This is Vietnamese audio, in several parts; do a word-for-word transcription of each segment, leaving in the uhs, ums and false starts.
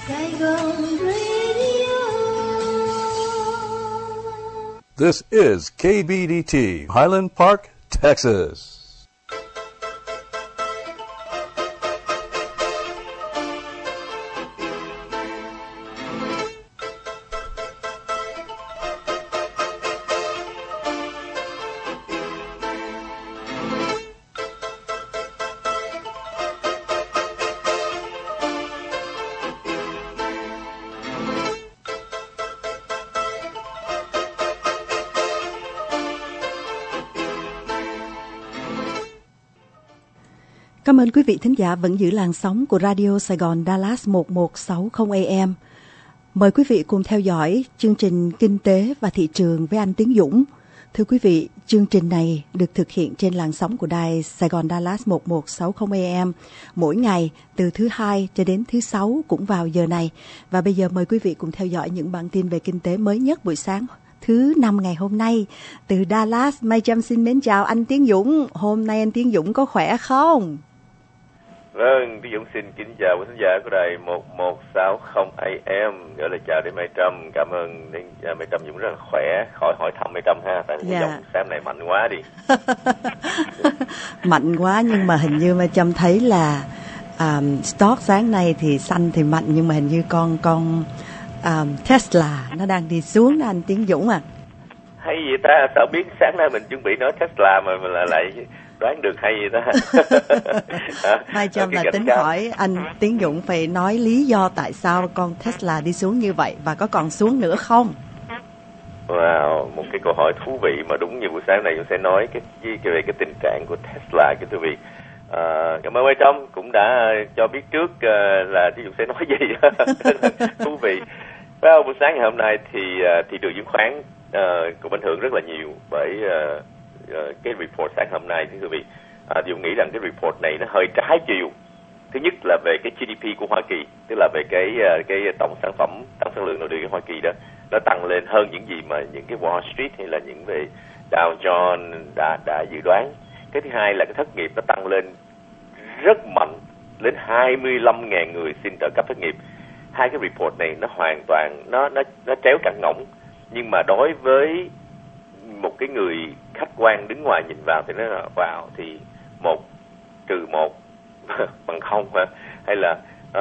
Saigon Radio. This is K B D T, Highland Park, Texas. Cảm ơn quý vị thính giả vẫn giữ làn sóng của Radio Sài Gòn Dallas một một sáu không A M. Mời quý vị cùng theo dõi chương trình Kinh tế và Thị trường với anh Tiến Dũng. Thưa quý vị, chương trình này được thực hiện trên làn sóng của đài Sài Gòn Dallas một một sáu không A M mỗi ngày từ thứ hai cho đến thứ sáu cũng vào giờ này. Và bây giờ mời quý vị cùng theo dõi những bản tin về kinh tế mới nhất buổi sáng thứ năm ngày hôm nay. Từ Dallas, Mai Trâm xin mến chào anh Tiến Dũng. Hôm nay anh Tiến Dũng có khỏe không? Vâng, Tiến Dũng xin kính chào quý khán giả của đài một một sáu không A M. Gửi lời chào đến Mai Trâm. Cảm ơn Mai Trâm Dũng rất là khỏe. Khỏi hỏi thăm Mai Trâm ha, tại vì giọng sáng này mạnh quá đi. Mạnh quá, nhưng mà hình như Mai Trâm thấy là um, stock sáng nay thì xanh thì mạnh, nhưng mà hình như con con um, Tesla nó đang đi xuống đó anh Tiến Dũng à. Hay vậy ta, sao biết sáng nay mình chuẩn bị nói Tesla mà mình lại lại đoán được hay vậy ta. Mai Trâm là tính cao. Hỏi anh Tiến Dũng phải nói lý do tại sao con Tesla đi xuống như vậy và có còn xuống nữa không? Wow, một cái câu hỏi thú vị mà đúng như buổi sáng này chúng sẽ nói cái, cái về cái tình trạng của Tesla, cái thú vị. À, cảm ơn Mai Trâm cũng đã cho biết trước uh, là Tiến Dũng sẽ nói gì. Thú vị. Well, buổi sáng ngày hôm nay thì uh, thị trường chứng khoán uh, cũng ảnh hưởng rất là nhiều bởi uh, uh, cái report sáng hôm nay. Thưa quý vị, uh, Dũng nghĩ rằng cái report này nó hơi trái chiều. Thứ nhất là về cái G D P của Hoa Kỳ, tức là về cái uh, cái tổng sản phẩm, tổng sản lượng nội địa của Hoa Kỳ đó, nó tăng lên hơn những gì mà những cái Wall Street hay là những về Dow Jones đã đã dự đoán. Cái thứ hai là cái thất nghiệp nó tăng lên rất mạnh, lên hai mươi lăm nghìn người xin trợ cấp thất nghiệp. Hai cái report này nó hoàn toàn nó nó nó tréo cặn ngỗng, nhưng mà đối với một cái người khách quan đứng ngoài nhìn vào thì nó là vào thì một trừ một bằng không hả? Hay là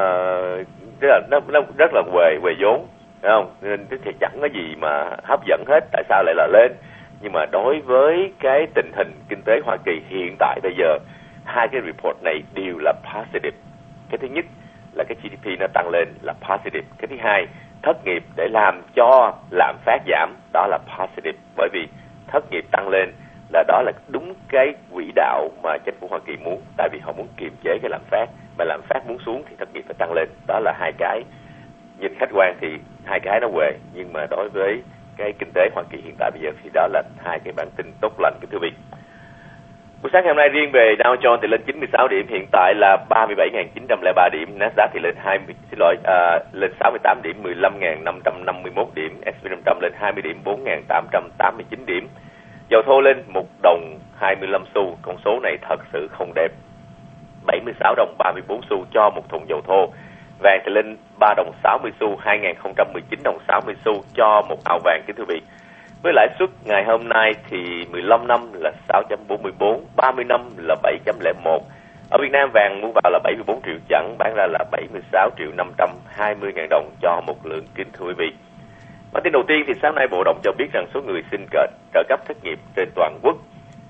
uh, rất là nó, nó rất là về về vốn, phải không? Nên thì chẳng có gì mà hấp dẫn hết. Tại sao lại là lên? Nhưng mà đối với cái tình hình kinh tế Hoa Kỳ hiện tại bây giờ, hai cái report này đều là positive. Cái thứ nhất là cái G D P nó tăng lên là positive. Cái thứ hai, thất nghiệp để làm cho lạm phát giảm, đó là positive. Bởi vì thất nghiệp tăng lên là đó là đúng cái quỹ đạo mà chính phủ Hoa Kỳ muốn. Tại vì họ muốn kiềm chế cái lạm phát, mà lạm phát muốn xuống thì thất nghiệp phải tăng lên. Đó là hai cái. Nhìn khách quan thì hai cái nó huề, nhưng mà đối với cái kinh tế Hoa Kỳ hiện tại bây giờ thì đó là hai cái bản tin tốt lành, kính thưa quý vị. Buổi sáng ngày hôm nay riêng về Dow Jones thì lên chín mươi sáu điểm, hiện tại là ba mươi bảy nghìn chín trăm lẻ ba điểm. Nasdaq thì lên hai mươi, xin lỗi, à, lên sáu mươi tám điểm, mười lăm nghìn năm trăm năm mươi mốt điểm. S and P năm trăm lên hai mươi điểm, bốn nghìn tám trăm tám mươi chín điểm. Dầu thô lên một đồng hai mươi lăm xu, con số này thật sự không đẹp. bảy mươi sáu đồng ba mươi tư xu cho một thùng dầu thô. Vàng thì lên ba đồng sáu mươi xu, hai nghìn không trăm mười chín đồng sáu mươi xu cho một ao vàng, kính thưa quý vị. Với lãi suất ngày hôm nay thì mười lăm năm là sáu chấm bốn mươi bốn, ba mươi năm là bảy chấm không một. Ở Việt Nam vàng mua vào là bảy mươi bốn triệu chẵn, bán ra là bảy mươi sáu triệu năm trăm hai mươi ngàn đồng cho một lượng, kính thưa quý vị. Bản tin đầu tiên thì sáng nay Bộ Động cho biết rằng số người xin trợ, trợ cấp thất nghiệp trên toàn quốc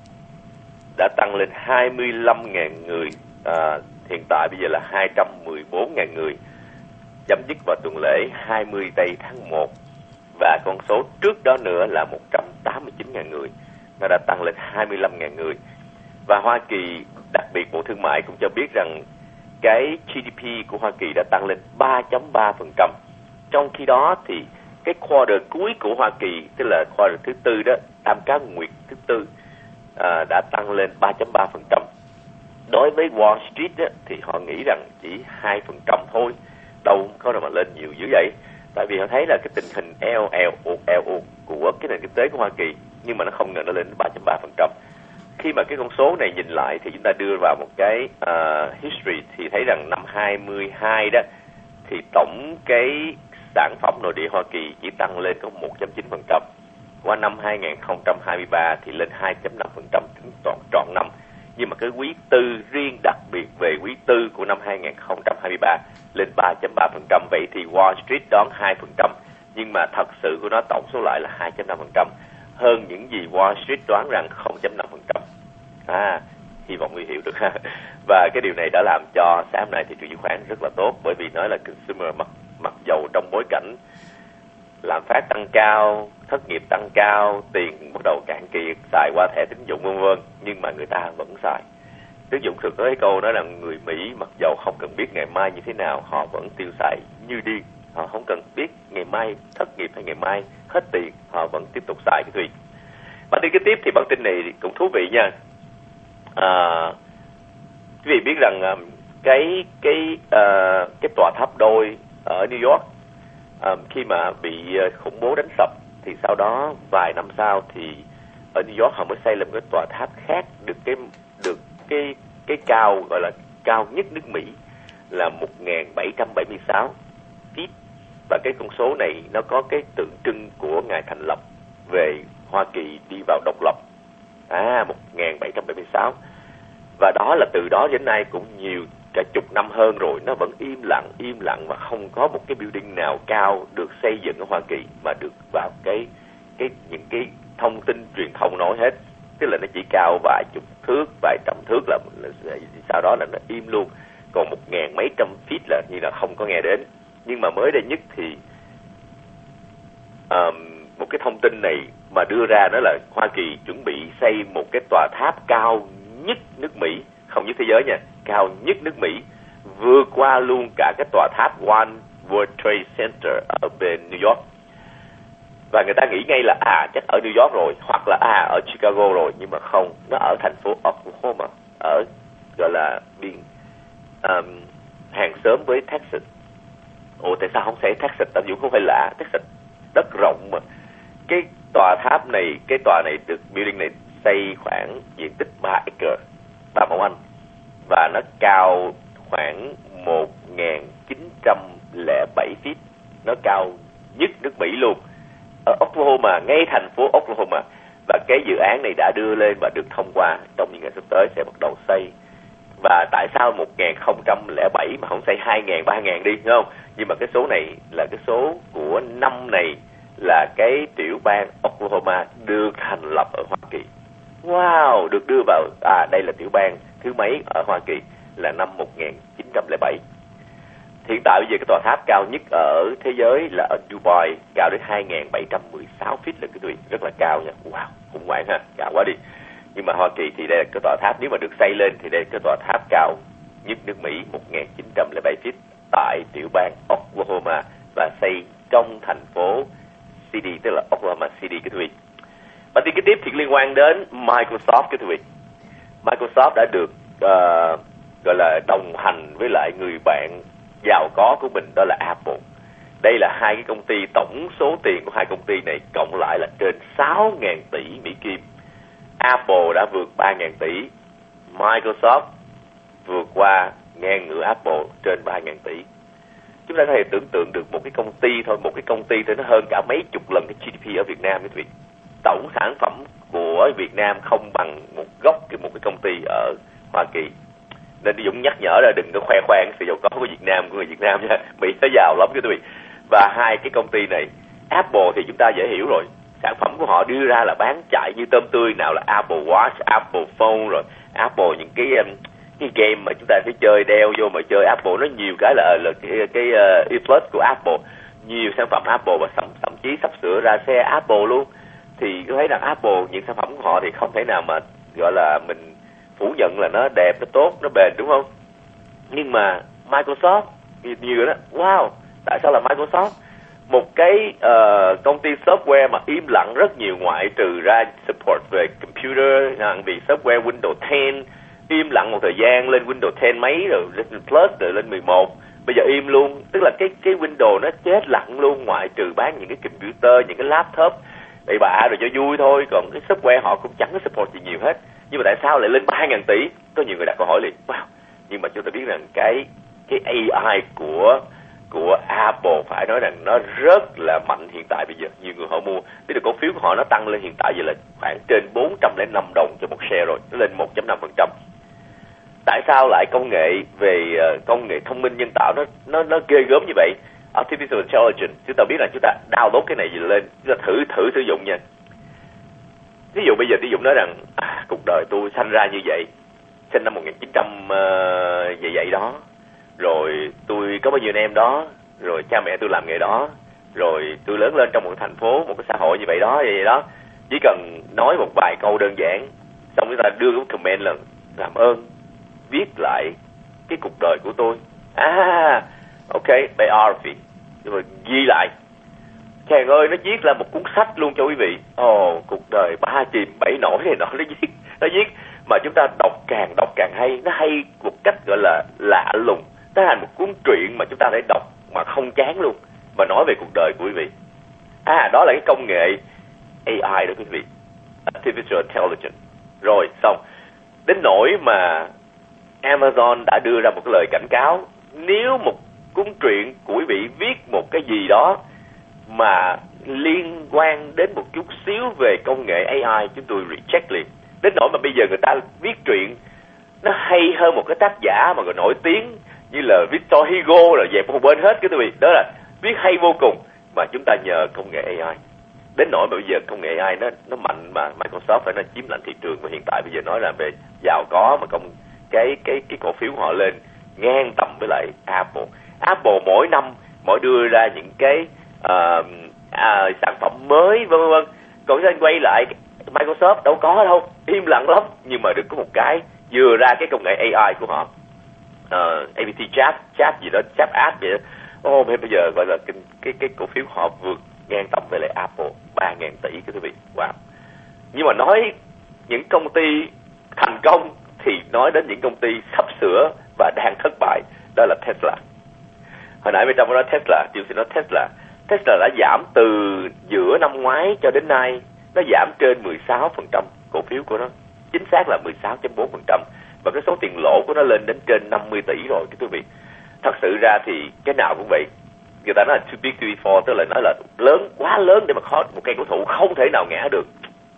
đã tăng lên hai mươi lăm nghìn người, à, hiện tại bây giờ là hai trăm mười bốn nghìn người, chấm dứt vào tuần lễ hai mươi tây tháng một. Và con số trước đó nữa là một trăm tám mươi chín nghìn người, nó đã tăng lên hai mươi lăm nghìn người. Và Hoa Kỳ, đặc biệt Bộ Thương mại cũng cho biết rằng cái G D P của Hoa Kỳ đã tăng lên ba chấm ba phần trăm. Trong khi đó thì cái quarter cuối của Hoa Kỳ, tức là quarter thứ tư đó, tam cá nguyệt thứ tư, à, đã tăng lên ba chấm ba phần trăm. Đối với Wall Street đó, thì họ nghĩ rằng chỉ hai phần trăm thôi, đâu có đâu mà lên nhiều dữ vậy. Tại vì họ thấy là cái tình hình eo eo ụt eo ụt của cái nền kinh tế của Hoa Kỳ, nhưng mà nó không ngờ nó lên ba chấm ba phần trăm. Khi mà cái con số này nhìn lại thì chúng ta đưa vào một cái uh, history thì thấy rằng năm hai mươi hai đó thì tổng cái sản phẩm nội địa Hoa Kỳ chỉ tăng lên có một phẩy chín phần trăm. Qua năm hai không hai ba thì lên hai phẩy năm phần trăm tính toàn trọn năm. Nhưng mà cái quý tư riêng đặc biệt về quý tư của năm hai không hai ba lên ba phẩy ba phần trăm. Vậy thì Wall Street đón hai phần trăm. Nhưng mà thật sự của nó tổng số lại là hai phẩy năm phần trăm. Hơn những gì Wall Street đoán rằng không phẩy năm phần trăm. À, hy vọng người hiểu được ha. Và cái điều này đã làm cho sáng nay thị trường chứng khoán rất là tốt, bởi vì nói là consumer mặc, mặc dầu trong bối cảnh lạm phát tăng cao, thất nghiệp tăng cao, tiền bắt đầu cạn kiệt, xài qua thẻ tín dụng vân vân, nhưng mà người ta vẫn xài. Tín dụng thực tới câu nói là người Mỹ mặc dầu không cần biết ngày mai như thế nào, họ vẫn tiêu xài như điên. Họ không cần biết ngày mai thất nghiệp hay ngày mai hết tiền, họ vẫn tiếp tục xài cái gì. Bản tin kế tiếp thì bản tin này cũng thú vị nha. À, quý vị biết rằng cái cái uh, cái tòa tháp đôi ở New York um, khi mà bị khủng bố đánh sập thì sau đó vài năm sau thì ở New York họ mới xây lên cái tòa tháp khác được cái được cái cái cao gọi là cao nhất nước Mỹ là một nghìn bảy trăm bảy mươi sáu feet, và cái con số này nó có cái tượng trưng của ngày thành lập về Hoa Kỳ đi vào độc lập. À, một nghìn bảy trăm bảy mươi sáu. Và đó là từ đó đến nay cũng nhiều cả chục năm hơn rồi, nó vẫn im lặng, im lặng và không có một cái building nào cao được xây dựng ở Hoa Kỳ mà được vào cái cái những cái thông tin truyền thông nói hết. Tức là nó chỉ cao vài chục thước, vài trăm thước là, là sau đó là nó im luôn. Còn một ngàn mấy trăm feet là như là không có nghe đến. Nhưng mà mới đây nhất thì um, một cái thông tin này mà đưa ra đó là Hoa Kỳ chuẩn bị xây một cái tòa tháp cao nhất nước Mỹ, không nhất thế giới nha, cao nhất nước Mỹ, vượt qua luôn cả cái tòa tháp One World Trade Center ở bên New York. Và người ta nghĩ ngay là à chắc ở New York rồi, hoặc là à ở Chicago rồi, nhưng mà không, nó ở thành phố Oklahoma, ở gọi là biên um, hàng xóm với Texas. Ủa tại sao không xây Texas? Tại vì không phải lạ, Texas đất rộng mà. Cái tòa tháp này, cái tòa này được building này xây khoảng diện tích ba acre, ba mẫu Anh, và nó cao khoảng một nghìn chín trăm lẻ bảy feet, nó cao nhất nước Mỹ luôn, ở Oklahoma, ngay thành phố Oklahoma. Và cái dự án này đã đưa lên và được thông qua, trong những ngày sắp tới sẽ bắt đầu xây. Và tại sao một nghìn không trăm lẻ bảy mà không xây hai nghìn, ba nghìn đi, đúng không? Nhưng mà cái số này là cái số của năm này, là cái tiểu bang Oklahoma được thành lập ở Hoa Kỳ. Wow, được đưa vào, à đây là tiểu bang thứ mấy ở Hoa Kỳ, là năm một nghìn chín trăm lẻ bảy. Hiện tại bây giờ cái tòa tháp cao nhất ở thế giới là ở Dubai, cao đến hai nghìn bảy trăm mười sáu feet là cái tuyệt, rất là cao nha. Wow, khủng hoảng ha, cao quá đi. Nhưng mà Hoa Kỳ thì đây là cái tòa tháp, nếu mà được xây lên thì đây là cái tòa tháp cao nhất nước Mỹ, một nghìn chín trăm lẻ bảy feet tại tiểu bang Oklahoma, và xây trong thành phố City, tức là Oklahoma City cái vị. Bản tin kế tiếp thì liên quan đến Microsoft cái vị. Microsoft đã được uh, gọi là đồng hành với lại người bạn giàu có của mình, đó là Apple. Đây là hai cái công ty, tổng số tiền của hai công ty này cộng lại là trên sáu nghìn tỷ Mỹ Kim. Apple đã vượt ba nghìn tỷ, Microsoft vượt qua ngang ngửa Apple trên ba nghìn tỷ. Chúng ta có thể tưởng tượng được một cái công ty thôi, một cái công ty thôi nó hơn cả mấy chục lần cái giê đê pê ở Việt Nam. Quý vị, tổng sản phẩm của Việt Nam không bằng một gốc cái một cái công ty ở Hoa Kỳ. Nên đi Dũng nhắc nhở là đừng có khoe khoang sự giàu có của Việt Nam, của người Việt Nam nha. Mỹ nó giàu lắm quý vị. Và hai cái công ty này, Apple thì chúng ta dễ hiểu rồi, sản phẩm của họ đưa ra là bán chạy như tôm tươi, nào là Apple Watch, Apple Phone, rồi Apple những cái cái game mà chúng ta phải chơi, đeo vô mà chơi Apple, nó nhiều cái là là cái, cái uh, E Plus của Apple, nhiều sản phẩm Apple, và thậm, thậm chí sắp sửa ra xe Apple luôn. Thì tôi thấy rằng Apple, những sản phẩm của họ thì không thể nào mà gọi là mình phủ nhận là nó đẹp, nó tốt, nó bền, đúng không? Nhưng mà Microsoft nhiều đó, wow, tại sao là Microsoft? Một cái uh, công ty software mà im lặng rất nhiều, ngoại trừ ra support về computer, vì software Windows mười, im lặng một thời gian, lên Windows mười mấy rồi lên Plus rồi lên mười một, bây giờ im luôn. Tức là cái cái Windows nó chết lặng luôn, ngoại trừ bán những cái computer, những cái laptop bậy bạ rồi cho vui thôi, còn cái software họ cũng chẳng có support gì nhiều hết. Nhưng mà tại sao lại lên ba nghìn tỷ? Có nhiều người đặt câu hỏi liền. Wow. Nhưng mà chúng ta biết rằng cái cái a i của của Apple phải nói rằng nó rất là mạnh hiện tại bây giờ. Nhiều người họ mua, tức là cổ phiếu của họ nó tăng lên hiện tại giờ là khoảng trên bốn trăm lẻ năm đồng cho một share rồi, nó lên một phẩy năm phần trăm. Tại sao lại công nghệ về uh, công nghệ thông minh nhân tạo nó nó nó ghê gớm như vậy? Artificial Intelligence, chúng ta biết là chúng ta download cái này lên, chúng ta thử thử sử dụng nha. Ví dụ bây giờ Tiến Dũng nói rằng à, cuộc đời tôi sanh ra như vậy, sinh năm một nghìn chín trăm uh, vậy vậy đó, rồi tôi có bao nhiêu anh em đó, rồi cha mẹ tôi làm nghề đó, rồi tôi lớn lên trong một thành phố, một cái xã hội như vậy đó, vậy, vậy đó. Chỉ cần nói một vài câu đơn giản, xong chúng ta đưa cái comment là làm ơn viết lại cái cuộc đời của tôi. À, ok, biography, rồi ghi lại. Chàng ơi, nó viết là một cuốn sách luôn cho quý vị. Ồ, oh, cuộc đời ba chìm bảy nổi này nọ, nó viết, nó viết mà chúng ta đọc càng đọc càng hay. Nó hay một cách gọi là lạ lùng. Nó thành một cuốn truyện mà chúng ta có thể đọc mà không chán luôn, mà nói về cuộc đời của quý vị. À, đó là cái công nghệ a i đó quý vị, Artificial Intelligence. Rồi, xong. Đến nỗi mà Amazon đã đưa ra một cái lời cảnh cáo, nếu một cuốn truyện của quý vị viết một cái gì đó mà liên quan đến một chút xíu về công nghệ a i, chúng tôi reject liền. Đến nỗi mà bây giờ người ta viết truyện nó hay hơn một cái tác giả mà còn nổi tiếng như là Victor Hugo rồi dẹp một bên hết cái quý vị. Đó là viết hay vô cùng mà chúng ta nhờ công nghệ a i. Đến nỗi mà bây giờ công nghệ a i nó nó mạnh mà Microsoft phải nó chiếm lĩnh thị trường, và hiện tại bây giờ nói là về giàu có mà công cái cái cái cổ phiếu họ lên ngang tầm với lại Apple. Apple mỗi năm mỗi đưa ra những cái uh, uh, sản phẩm mới vân vân. Còn anh quay lại Microsoft đâu có đâu, im lặng lắm. Nhưng mà được có một cái vừa ra cái công nghệ a i của họ, uh, a pê tê chat chat gì đó, chat app vậy đó. Ô, oh, bây giờ gọi là cái cái cái cổ phiếu họ vượt ngang tầm với lại Apple ba ngàn tỷ cái quý vị. Wow. Nhưng mà nói những công ty thành công thì nói đến những công ty sắp sửa và đang thất bại, đó là Tesla. Hồi nãy bên trong nói Tesla, tôi xin nói Tesla. Tesla đã giảm từ giữa năm ngoái cho đến nay, nó giảm trên mười sáu phần trăm cổ phiếu của nó. Chính xác là mười sáu phẩy bốn phần trăm. Và cái số tiền lỗ của nó lên đến trên năm mươi tỷ rồi cái quý vị. Thật sự ra thì cái nào cũng vậy. Người ta nói là too big to be fall, tức là nói là lớn, quá lớn để mà khó, một cây cổ thụ không thể nào ngã được.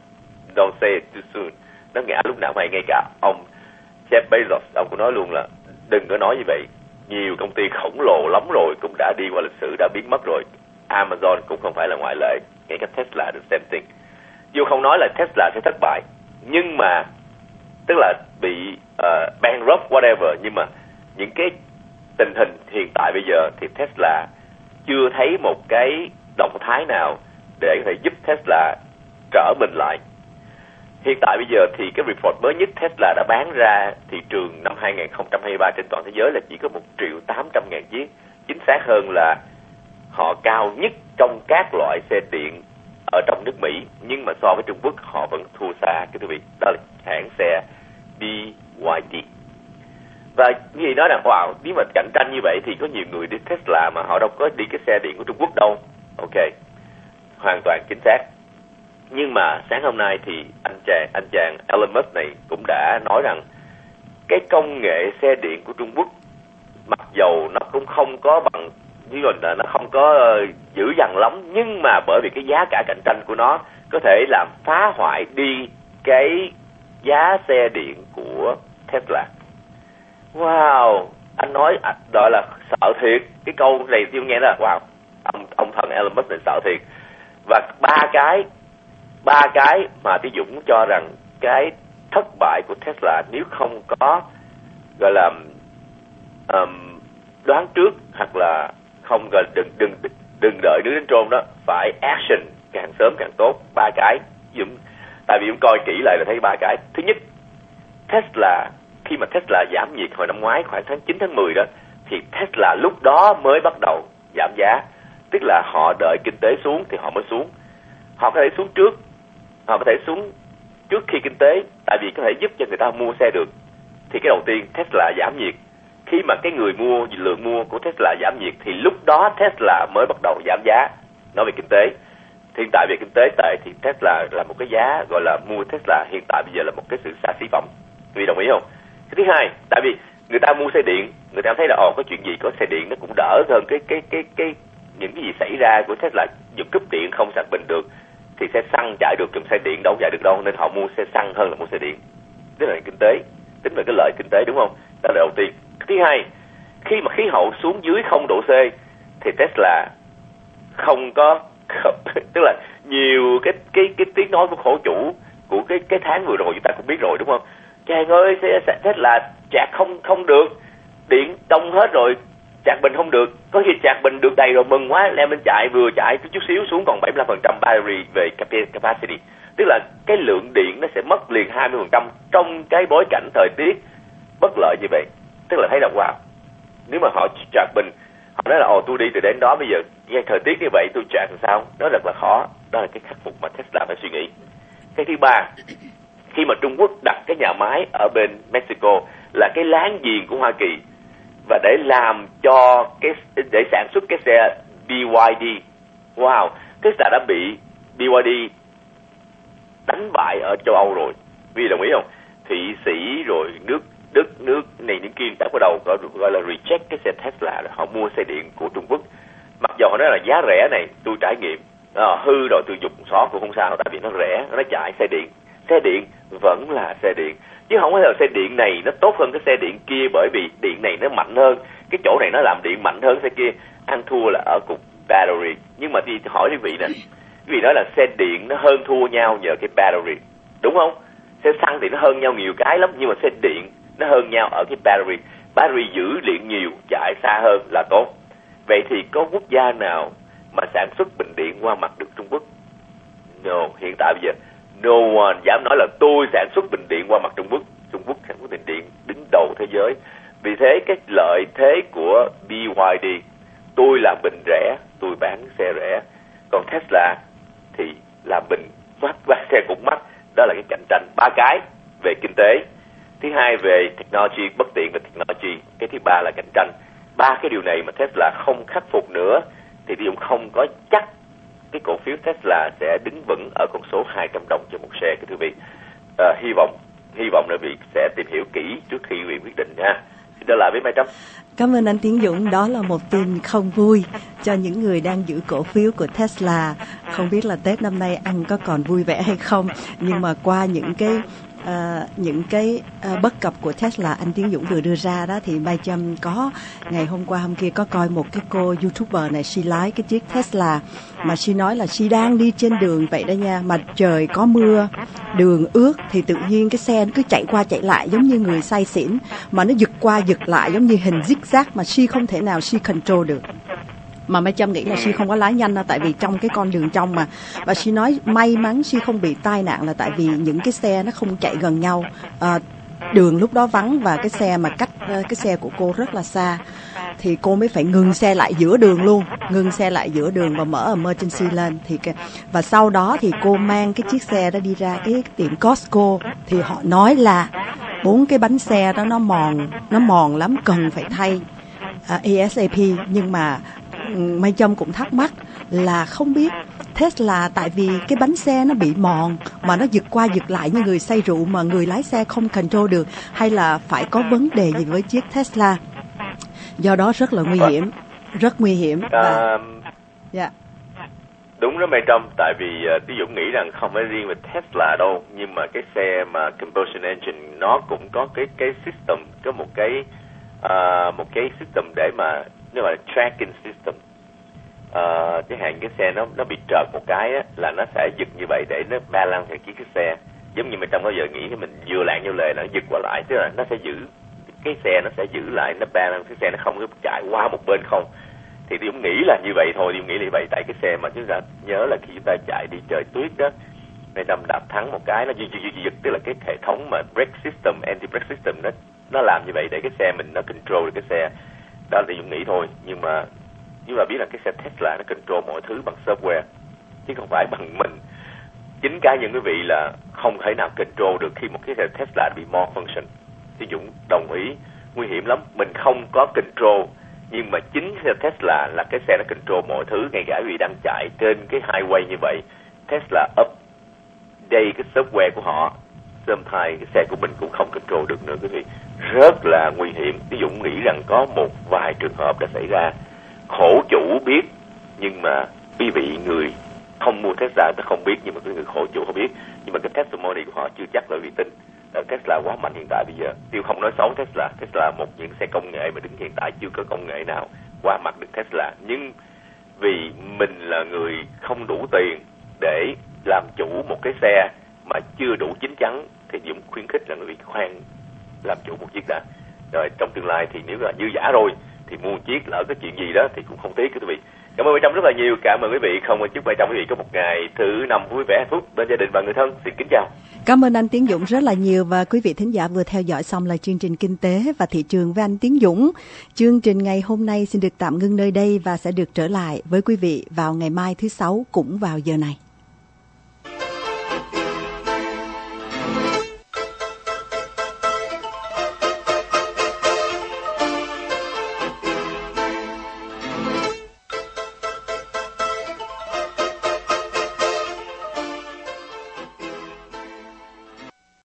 Don't say it too soon. Nó ngã lúc nào hay, ngay cả ông Jeff Bezos, ông cũng nói luôn là đừng có nói như vậy. Nhiều công ty khổng lồ lắm rồi cũng đã đi qua lịch sử, đã biến mất rồi. Amazon cũng không phải là ngoại lệ, ngay cả Tesla the same thing. Dù không nói là Tesla sẽ thất bại, nhưng mà tức là bị uh, bankrupt whatever, nhưng mà những cái tình hình hiện tại bây giờ thì Tesla chưa thấy một cái động thái nào để có thể giúp Tesla trở mình lại. Hiện tại bây giờ thì cái report mới nhất Tesla đã bán ra thị trường năm hai không hai ba trên toàn thế giới là chỉ có một triệu tám trăm ngàn chiếc. Chính xác hơn là họ cao nhất trong các loại xe điện ở trong nước Mỹ, nhưng mà so với Trung Quốc họ vẫn thua xa cái quý vị. Đó là hãng xe bê i đê. Và như vậy nói là wow, nếu mà cạnh tranh như vậy thì có nhiều người đi Tesla mà họ đâu có đi cái xe điện của Trung Quốc đâu. Ok, hoàn toàn chính xác. Nhưng mà sáng hôm nay thì anh chàng anh chàng Elon Musk này cũng đã nói rằng cái công nghệ xe điện của Trung Quốc mặc dầu nó cũng không có bằng, như là nó không có uh, dữ dằn lắm, nhưng mà bởi vì cái giá cả cạnh tranh của nó có thể làm phá hoại đi cái giá xe điện của Tesla. Wow, anh nói gọi là sợ thiệt. Cái câu này tôi nghe là wow, ông ông thần Elon Musk này sợ thiệt. Và ba cái ba cái mà Tí Dũng cho rằng cái thất bại của Tesla nếu không có gọi là um, đoán trước, hoặc là không gọi đừng đừng đừng đợi nước đến trôn đó, phải action càng sớm càng tốt. Ba cái Dũng, tại vì Dũng coi kỹ lại là thấy ba cái. Thứ nhất, Tesla khi mà Tesla giảm nhiệt hồi năm ngoái khoảng tháng chín tháng mười đó, thì Tesla lúc đó mới bắt đầu giảm giá. Tức là họ đợi kinh tế xuống thì họ mới xuống. Họ có thể xuống trước, họ có thể xuống trước khi kinh tế, tại vì có thể giúp cho người ta mua xe được. Thì cái đầu tiên Tesla giảm nhiệt. Khi mà cái người mua, lượng mua của Tesla giảm nhiệt thì lúc đó Tesla mới bắt đầu giảm giá. Nói về kinh tế, hiện tại về kinh tế tệ thì Tesla là một cái giá gọi là mua Tesla hiện tại bây giờ là một cái sự xa xỉ phẩm. Quý vị đồng ý không? Cái thứ hai, tại vì người ta mua xe điện, người ta thấy là ồ có chuyện gì có xe điện nó cũng đỡ hơn cái cái cái cái những cái gì xảy ra của Tesla, dù cúp điện không sạc bình được thì xe xăng chạy được, trong xe điện đâu chạy được đâu, nên họ mua xe xăng hơn là mua xe điện. Tức là kinh tế, tính về cái lợi kinh tế, đúng không? Đó là đầu tiên. Thứ hai, khi mà khí hậu xuống dưới không độ C thì Tesla không có, không, tức là nhiều cái cái cái tiếng nói của khổ chủ của cái cái tháng vừa rồi chúng ta cũng biết rồi, đúng không? Chàng ơi, xe Tesla chạc không không được, điện đông hết rồi, chạc bình không được. Có khi chạc bình được đầy rồi mừng quá, leo lên chạy, vừa chạy chút xíu xuống còn bảy mươi lăm phần trăm battery về capacity. Tức là cái lượng điện nó sẽ mất liền hai mươi phần trăm trong cái bối cảnh thời tiết bất lợi như vậy. Tức là thấy là wow, nếu mà họ chạc bình, họ nói là ồ tôi đi từ đến đó bây giờ nghe thời tiết như vậy tôi chạc làm sao, nó rất là khó. Đó là cái khắc phục mà Tesla phải suy nghĩ. Cái thứ ba, khi mà Trung Quốc đặt cái nhà máy ở bên Mexico là cái láng giềng của Hoa Kỳ, và để làm cho cái để sản xuất cái xe bê i đê, wow, Tesla đã bị bê i đê đánh bại ở châu Âu rồi. Vì đồng ý không? Thụy Sĩ rồi nước Đức, nước này nước kia đã bắt đầu gọi, gọi là reject cái xe Tesla, họ mua xe điện của Trung Quốc. Mặc dù họ nói là giá rẻ này, tôi trải nghiệm, à, hư rồi tôi dùng xóa cũng không sao, tại vì nó rẻ, nó chạy xe điện. Xe điện vẫn là xe điện, chứ không phải là xe điện này nó tốt hơn cái xe điện kia, bởi vì điện này nó mạnh hơn, cái chỗ này nó làm điện mạnh hơn xe kia. Ăn thua là ở cục battery. Nhưng mà thì hỏi quý vị nè, quý vị nói là xe điện nó hơn thua nhau nhờ cái battery, đúng không? Xe xăng thì nó hơn nhau nhiều cái lắm, nhưng mà xe điện nó hơn nhau ở cái battery. Battery giữ điện nhiều, chạy xa hơn là tốt. Vậy thì có quốc gia nào mà sản xuất bình điện qua mặt được Trung Quốc? No, hiện tại bây giờ no one dám nói là tôi sản xuất bình điện qua mặt Trung Quốc. Trung Quốc sản xuất bình điện đứng đầu thế giới. Vì thế cái lợi thế của bê i đê, tôi làm bình rẻ, tôi bán xe rẻ. Còn Tesla thì làm bình mắc, bán xe cũng mắc. Đó là cái cạnh tranh. Ba cái về kinh tế, thứ hai về technology, bất tiện về technology, cái thứ ba là cạnh tranh. Ba cái điều này mà Tesla không khắc phục nữa thì Dũng không có chắc cái cổ phiếu Tesla sẽ đứng vững ở con số hai trăm đồng cho một xe, cái thưa vị. À, hy vọng hy vọng là vị sẽ tìm hiểu kỹ trước khi vị quyết định nha. Xin trở lại với Mai Trâm. Cảm ơn anh Tiến Dũng. Đó là một tin không vui cho những người đang giữ cổ phiếu của Tesla. Không biết là Tết năm nay anh có còn vui vẻ hay không, nhưng mà qua những cái Uh, những cái uh, bất cập của Tesla anh Tiến Dũng vừa đưa ra đó, thì Mai Trâm có ngày hôm qua hôm kia có coi một cái cô YouTuber này, she lái cái chiếc Tesla mà she nói là she đang đi trên đường vậy đó nha, mà trời có mưa, đường ướt thì tự nhiên cái xe nó cứ chạy qua chạy lại giống như người say xỉn, mà nó giật qua giật lại giống như hình zigzag mà she không thể nào she control được. Mà Mai Trâm nghĩ là She không có lái nhanh đâu, tại vì trong cái con đường trong mà. Và She nói may mắn She không bị tai nạn là tại vì những cái xe nó không chạy gần nhau. À, đường lúc đó vắng và cái xe mà cách cái xe của cô rất là xa, thì cô mới phải ngừng xe lại giữa đường luôn, ngừng xe lại giữa đường và mở emergency lên. Thì cái, và sau đó thì cô mang cái chiếc xe đó đi ra cái tiệm Costco, thì họ nói là bốn cái bánh xe đó nó mòn, nó mòn lắm, cần phải thay uh, ASAP. Nhưng mà Mai Trâm cũng thắc mắc là không biết Tesla, tại vì cái bánh xe nó bị mòn mà nó giật qua giật lại như người say rượu mà người lái xe không control được, hay là phải có vấn đề gì với chiếc Tesla, do đó rất là nguy hiểm, rất nguy hiểm. Và... yeah. Đúng đó Mai Trâm, tại vì uh, Tí Dũng nghĩ rằng không phải riêng về Tesla đâu, nhưng mà cái xe mà combustion engine nó cũng có cái cái system, có một cái uh, một cái system để mà nếu mà tracking system, uh, cái hàng cái xe nó nó bị trợt một cái á, là nó sẽ giật như vậy để nó balance theo chiếc cái xe. Giống như mình trong bao giờ nghĩ mình vừa lạng vô lề nó giật qua lại, tức là nó sẽ giữ cái xe, nó sẽ giữ lại, nó balance cái xe, nó không có chạy qua một bên không. Thì tôi cũng nghĩ là như vậy thôi, tôi nghĩ là như vậy. Tại cái xe mà chúng ta nhớ là khi chúng ta chạy đi trời tuyết đó, Mai Trâm đạp thắng một cái nó giật giật giật, tức là cái hệ thống mà brake system, anti brake system nó nó làm như vậy để cái xe mình nó control được cái xe. Đó là Dũng nghĩ thôi, nhưng mà chúng ta biết là cái xe Tesla nó control mọi thứ bằng software chứ không phải bằng mình. Chính cá nhân quý vị là không thể nào control được khi một cái xe Tesla bị malfunction. Thì Dũng đồng ý, nguy hiểm lắm. Mình không có control, nhưng mà chính xe Tesla là cái xe nó control mọi thứ. Ngay cả quý vị đang chạy trên cái highway như vậy, Tesla update cái software của họ sometimes cái xe của mình cũng không control được nữa quý vị, rất là nguy hiểm. Ví dụ nghĩ rằng có một vài trường hợp đã xảy ra, khổ chủ biết nhưng mà quý vị người không mua Tesla ta không biết, nhưng mà cái người khổ chủ không biết, nhưng mà cái testimony của họ chưa chắc là uy tín. Tesla quá mạnh hiện tại bây giờ, Tiêu không nói xấu Tesla, Tesla là một những xe công nghệ mà đứng hiện tại chưa có công nghệ nào qua mặt được Tesla, nhưng vì mình là người không đủ tiền để làm chủ một cái xe mà chưa đủ chín chắn thì Dũng khuyến khích là người Việt khoan làm chủ một chiếc đã, rồi trong tương lai thì nếu là dư giả rồi thì mua một chiếc, lỡ cái chuyện gì đó thì cũng không tiếc quý vị. Cảm ơn Bảy Trăm rất là nhiều, cảm ơn quý vị, không chúc Bảy Trăm quý vị có một ngày thứ năm vui vẻ hạnh phúc bên gia đình và người thân. Xin kính chào. Cảm ơn anh Tiến Dũng rất là nhiều, và quý vị thính giả vừa theo dõi xong là chương trình Kinh tế và Thị trường với anh Tiến Dũng. Chương trình ngày hôm nay xin được tạm ngưng nơi đây và sẽ được trở lại với quý vị vào ngày mai thứ Sáu cũng vào giờ này.